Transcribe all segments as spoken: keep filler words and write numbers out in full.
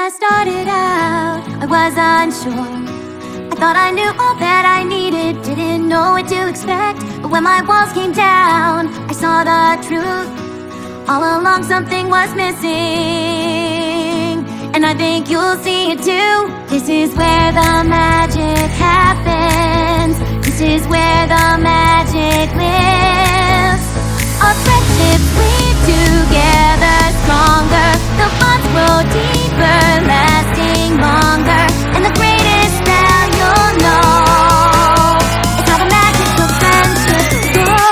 I started out, I was unsure. I thought I knew all that I needed, didn't know what to expect. But when my walls came down, I saw the truth. All along something was missing, and I think you'll see it too. This is where the magic happens. This is where the magic lives. Our friendships weave together stronger. The bonds grow deeper, lasting longer. And the greatest spell you'll know is how the magic of friendship grows.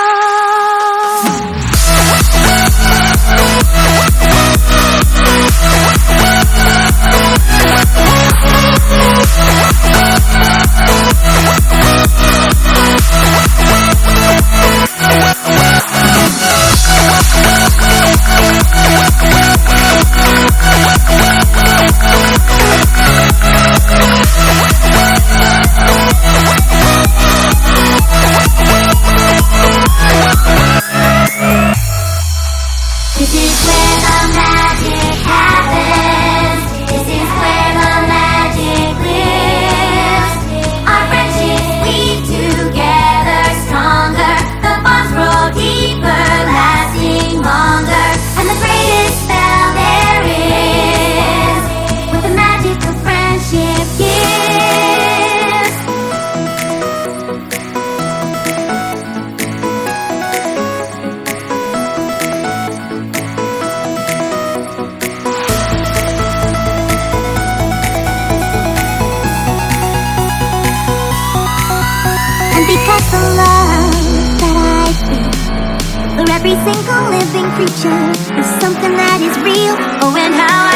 This is where the magic happens. This is where the magic lives. Our friendships weave together stronger. The bonds grow deeper, lasting longer. And the greatest spell there is, what the magic of friendship gives. And because the love that I feel for every single living creature is something that is real. Oh, and how I